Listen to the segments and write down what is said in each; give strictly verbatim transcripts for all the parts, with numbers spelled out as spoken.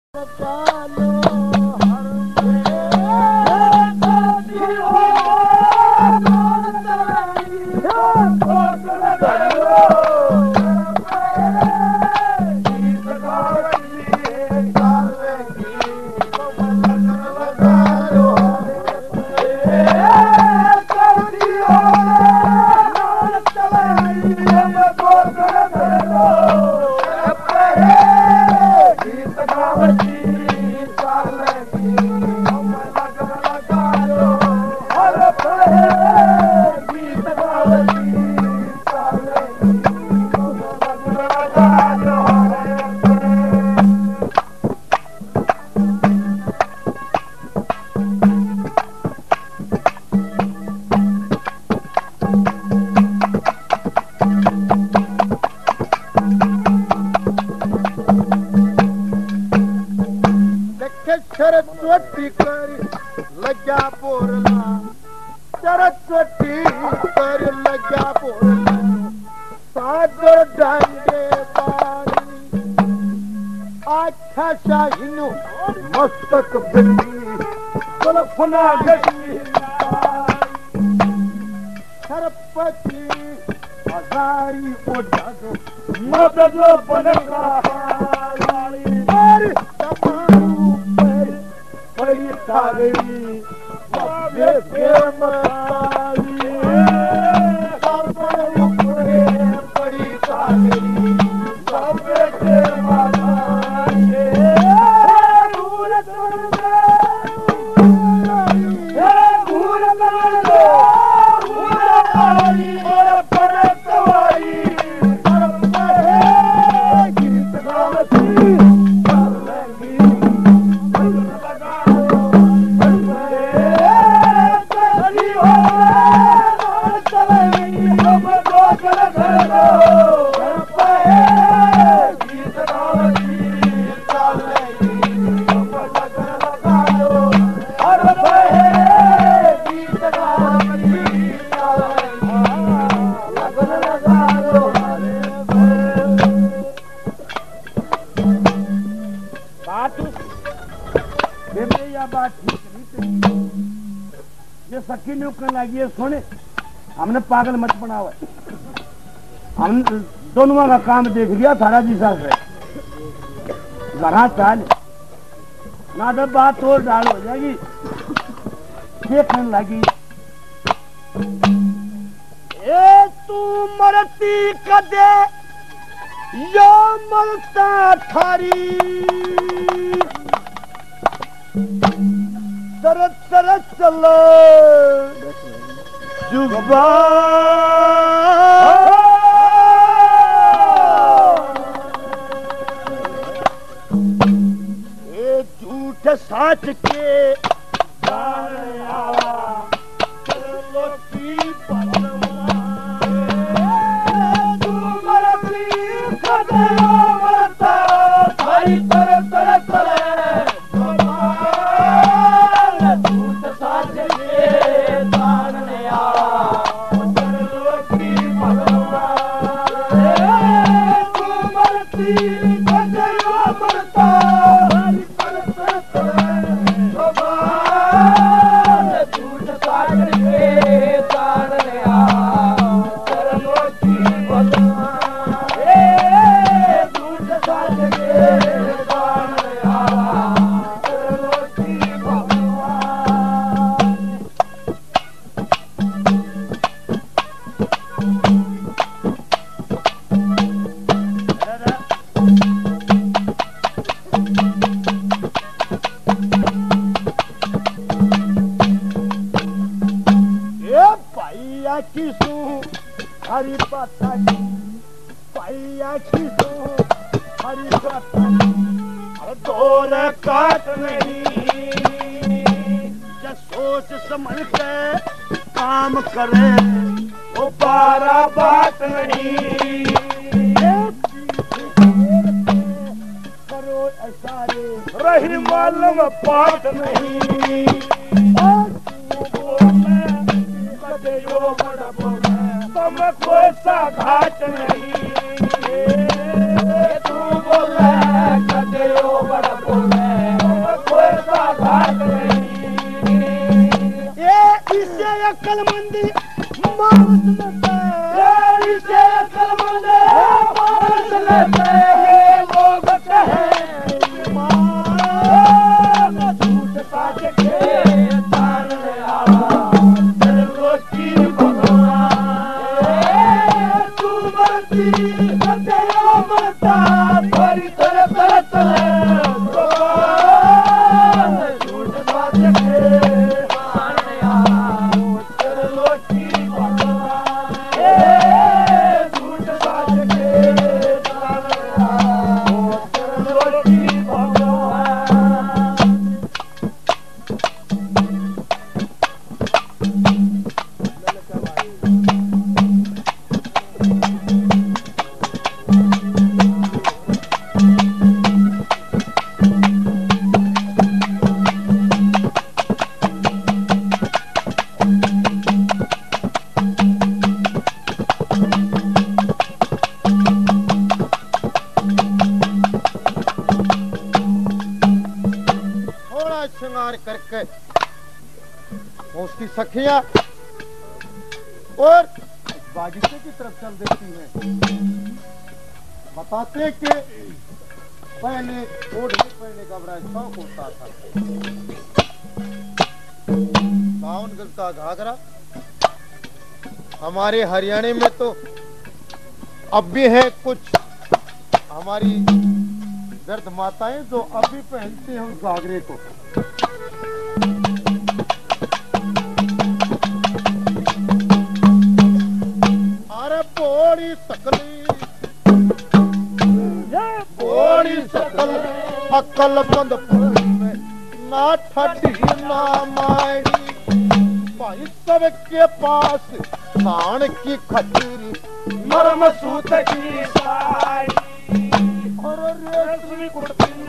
सरस्वती कर लग्या बोरला सरस्वती कर लग्या बोरला सागर डांगे पानी आख्या शाहीनो मस्तक बिंदी कल्पना गई सरपति हजारी ओढ़ मदद बनका बड़ी सारी सबसे प्रेमताली सबसे ऊपरे बड़ी सारी सबसे प्रेमताली भूल कर दो भूल कर दो भूल और परतवाई गीत गावती ये सखी ने कहने लगी सुने हमने पागल मत बनावा हम दोनों का काम देख लिया थारा जी साहब से जरा चाल ना तो बात और डाल हो जाएगी ये कहने लगी ए तू मरती कदे यो मरता थारी तरत तरत चलो जुबा ये झूठ साच के हरी पता पाइया खीसो हरी पता दौर काट नहीं जब सोच समझ के काम करे वो बारा बात नहीं करो ऐसा रही मालूम बात नहीं यो बड़ा तुम कोई सा घाट नहीं तू बोले कदे ओ बड़ा बोले कोई सा घाट नहीं। ये इसे अक्लमंदी मानस लेते, ये इसे अक्लमंदी मानस लेते। ये लोग कहे मान झूठ साच के तार आवा चल रोटी भगवान। तू मरती तेरा मरता भरी तरह तरह तरह भगवान झूठ साच के तार आवा चल रोटी भगवान। झूठ साच के तार आवा चल रोटी भगवान। थोड़ा श्रृंगार करके उसकी सखियां और बागीचे की तरफ चल देती हैं। बताते कि पहले ओढ़ने पहनने का बड़ा शौक होता था। बावन गज का घाघरा हमारे हरियाणा में तो अब भी है कुछ हमारी दर्द माताएं जो अब भी पहनती हैं उस घाघरे को। अरे बोड़ी सकली बोड़ी सकल अकल बंद में ना ठटी ना मारी। भाई सबके पास नान की खचरी मरम सूत की साड़ी और रेशमी कुर्ती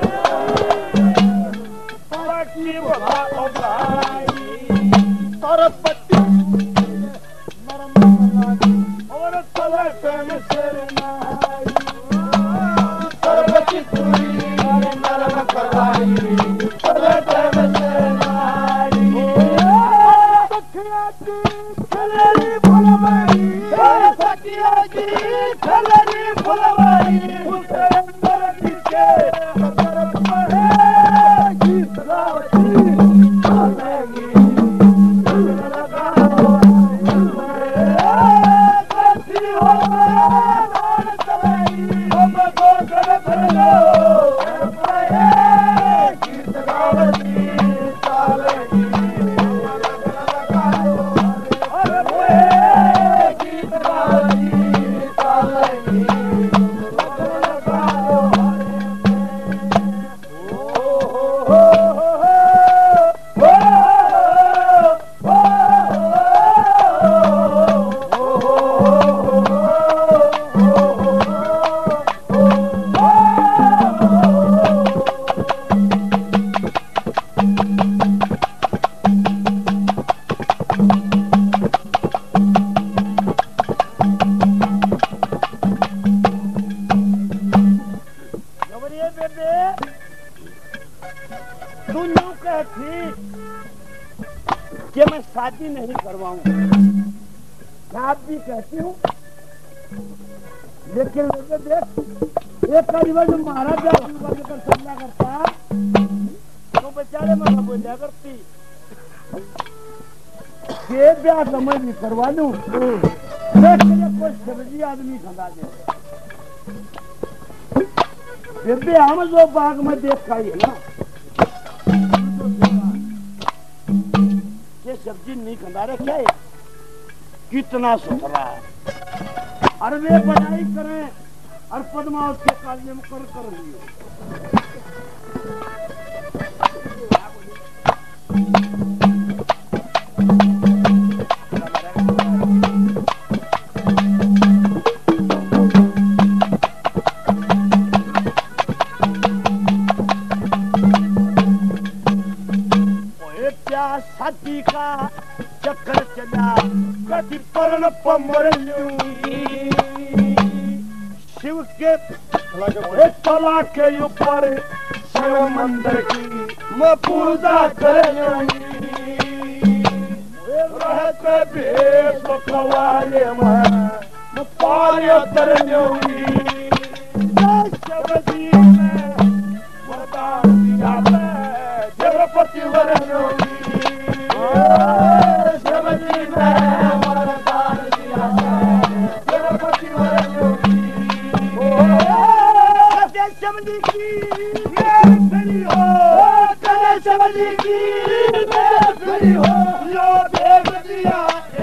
बाकी बता उगाई। सरस्वती नरम लागी और तलक में शरणाई। सरस्वती तुरी नरम कलाई तलक में शरणाई। सखिया की खलरी फुलवाई, सखिया की खलरी फुलवाई। उसके अंदर किसके तरफ है गीत गावती आवेगी। करती हो नान चलाई, हम को कर कर लो गीत गावती चालेगी। गीत गावती चालेगी। कि मैं शादी नहीं करवाऊंगा, मैं आप भी कहती हूँ। लेकिन लोग देख एक करीबन जो महाराजा लेकर चलना करता तो बेचारे मैं बोलिया करती ये ब्याह समझ नहीं करवा लूं। कोई सब्जी आदमी खंदा दे बेबे हम जो बाग में देख का है ना ये सब्जी नहीं खंदा रहे क्या है कितना सुथरा है। और वे पढ़ाई करें और पद्मावत के काल में कर कर लिए साथी का चक्कर चला कति परण पमर शिव के तला के ऊपर शिव मंदिर की मैं पूजा करूंगी रहते भेष खवाले मैं पार्य करूंगी शिव जी में वरदान दिया मैं जगपति वरूंगी शिव जी में वरदान दिया मैं जगपति वरूंगी शिव जी की मैं खड़ी हो तेरे शिव जी की मैं खड़ी हो यो देव दिया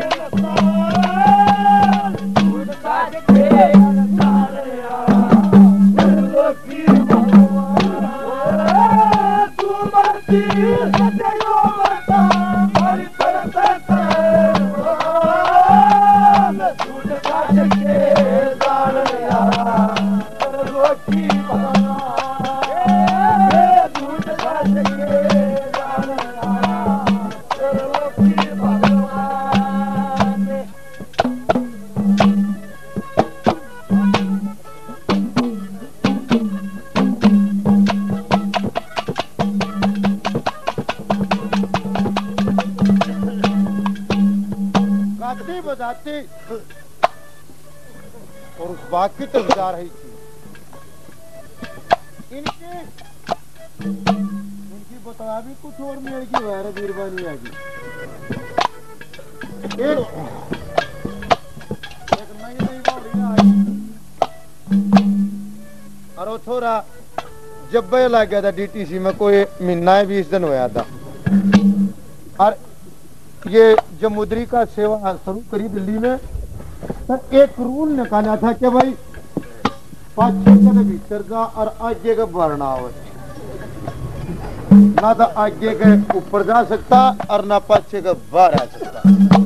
बजाती और उस बाग की तरफ जा रही थी। इनकी इनकी बता भी कुछ और नहीं आएगी वह बीरबानी आएगी। एक एक नई नई बावड़ियां आई और वो थोड़ा जब वह लग गया था डीटीसी में कोई महीना बीस दिन होया था और ये जमुद्री का सेवा शुरू करी दिल्ली में तो एक रूल निकाला था कि भाई पाँच के भीतर जा और आगे का भरना हो ना तो आगे के ऊपर जा सकता और ना पाछे के बाहर आ सकता।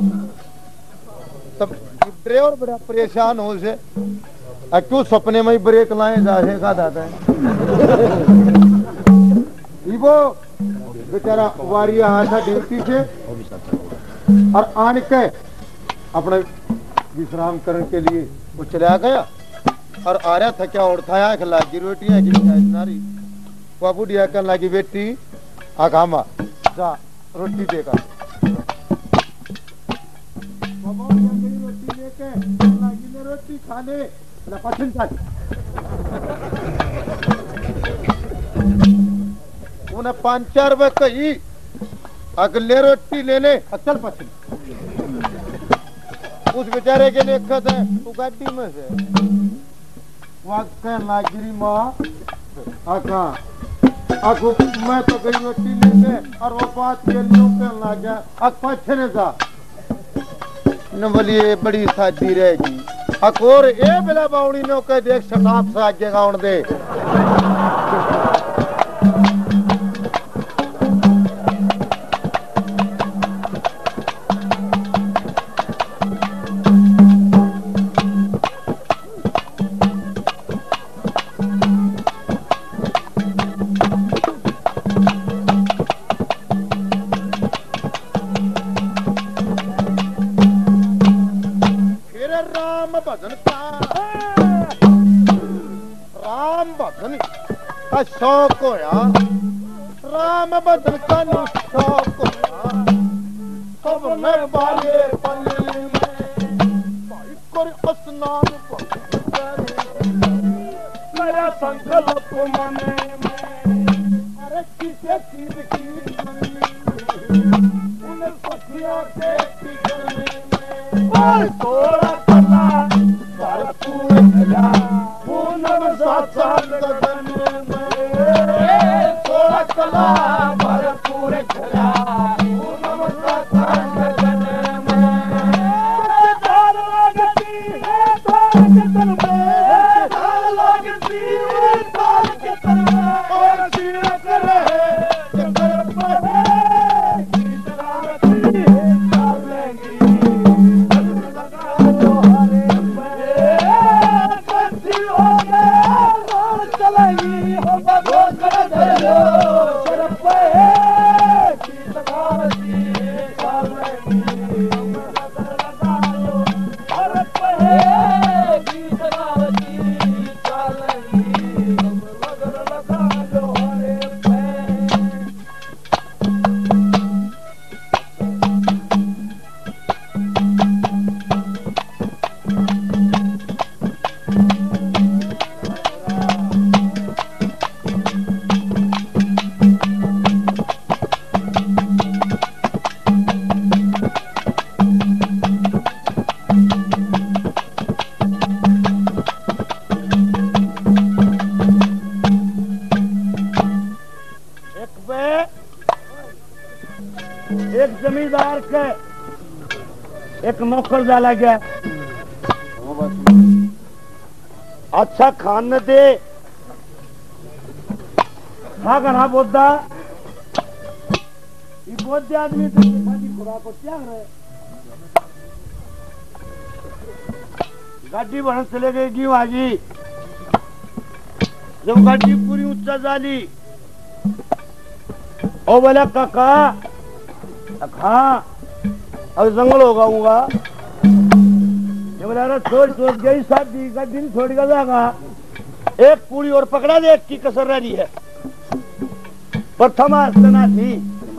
तब ड्राइवर बड़ा परेशान हो से क्यों सपने में ही ब्रेक लाए जाए का दादा है वो बेचारा वारिया आया था ड्यूटी से और आन के अपने विश्राम करने के लिए वो चला गया और आ रहा था क्या उठाया लागी रोटियां नारी बाबू डिया कर लागी बेटी आगामा जा रोटी देगा रोटी लेके लागी ने रोटी खाने पसंद उन्हें पांच चार रुपए कही अगले रोटी लेने अचल पसंद उस बेचारे के लिए खत है तू गाड़ी में से नागिरी माँ आका आको मैं तो गई रोटी लेने और वो बात ये लोग कहने लग गया अब पाछे ने जा न बोलिए बड़ी शादी रहेगी अकोर ए बिला बावड़ी ने कह देख शताब से आगे गाउन दे शौक होया राम भजन का शौक होया सब में बाले पल्ले में भाई कर स्नान मेरा संकल्प मने में अरे किसे चीज की उन्हें पतिया के ठिकाने में थोड़ा कला पर तू खला पूनम साथ गगन कला भरपूर खला पूनम साथ गगन में धार लगती है धार के तन में धार लगती है धार के तन में और सिर करे चक्कर पर गीत गाती है चाल लेंगी लगा जो हरे पे बंदी हो गए चलेगी हो बगो कर दे एक जमींदार के एक नौकर डाला गया, अच्छा खान न दे खा करना बोधा बोधे आदमी तो खुराक को त्याग रहे। गाड़ी बन चले गई क्यों आजी, जब गाड़ी पूरी ऊंचा जाली ओ बोला काका हाँ अब जंगल होगाऊंगा, ये बोला अरे छोड़ छोड़ गई शादी गाड़ी नहीं छोड़ कर जाएगा, एक पूरी और पकड़ा दे, एक की कसर रही है प्रथम आसना थी।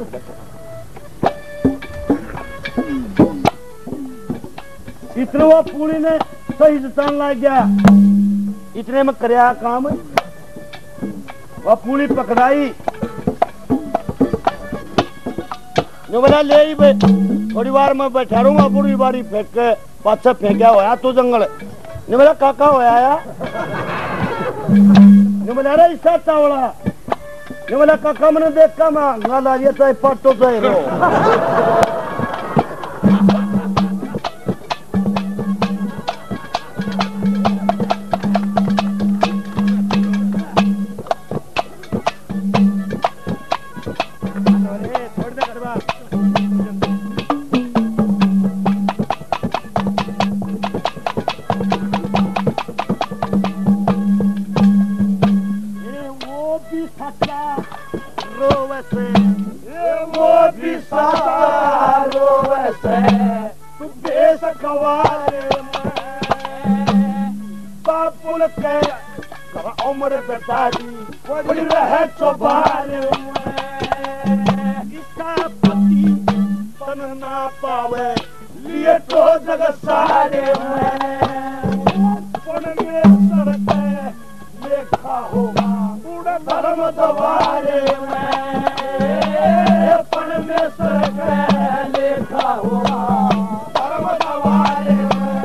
इतने वो पूरी ने सही जतान ला गया, इतने में करया काम वह पूरी पकड़ाई, जो बोला ले ही बे थोड़ी बार मैं बैठा रहूंगा, पूरी बारी फेंक के पाछा फेंका होया तू जंगल, ने बोला काका होया या ने बोला अरे इसका चावड़ा, ने बोला काका मैंने देखा मैं गाला ये चाहे पट्टो चाहे रो उम्र बतादी रहे चौबारे इसका पति तन ना पावे लिए तो जग सारे लेखा होगा बूढ़ा धर्म दवारे पण में सड़क लेखा होगा धर्म दवारे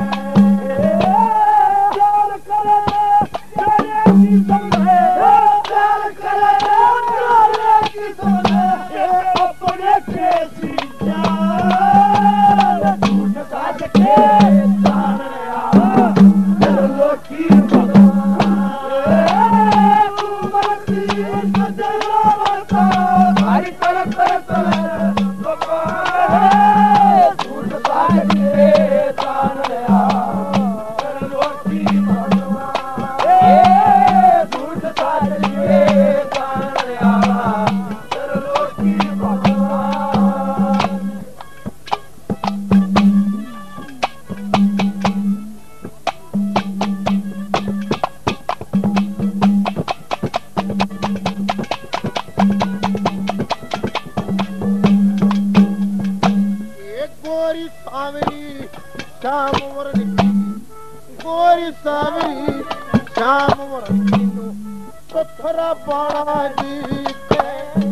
गोरी सावरी श्याम पत्थरा बाड़ा जीते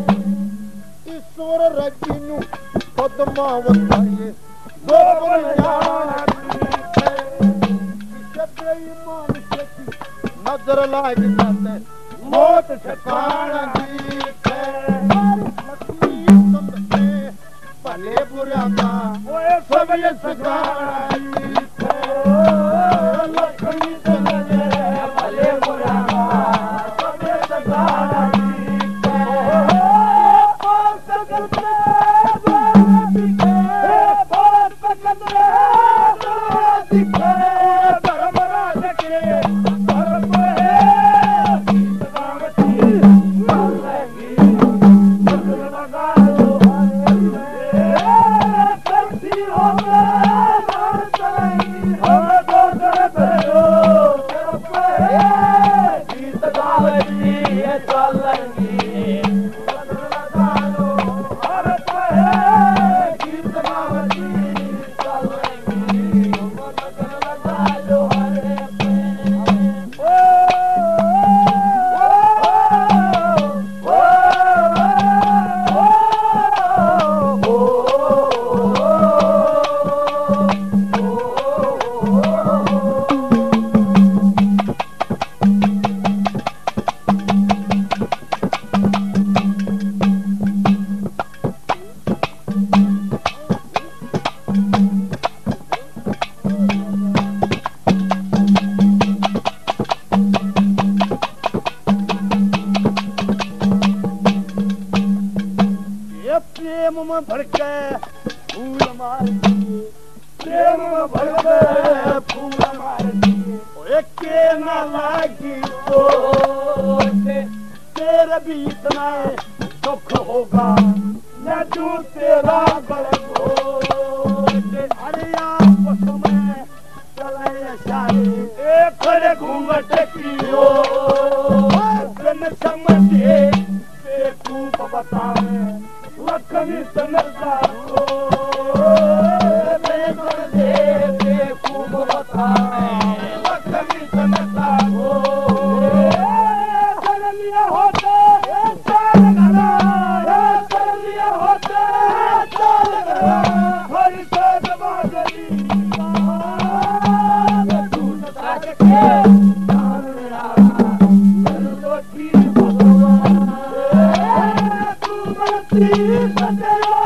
ईश्वर रजीनु पद्मावताये गोबर नजर लाग जाते मौत ठिकाना जीते भले बुरा का सब ये सगाना जीते लक्ष्मी भले बुरा का सब ये सगाना जीते प्रेम में भड़के फूल मार दिए प्रेम में भड़के फूल मार दिए ओए के ना लागी तो तेरे भी इतना दुख होगा न तू तेरा बड़को अरे आपस में चले शाही एक खड़े घूंघट की ओ बिन समझे बेकूफ बतावे लखनी समझदा को बेदर्दे बेकूफ बतावे लखनी समझदा को सरलिया होते चाल गला सरलिया होते चाल गला हरि साध बाजरी तू सता के चाल मेरा लोटी भगवान तू मती सतेरा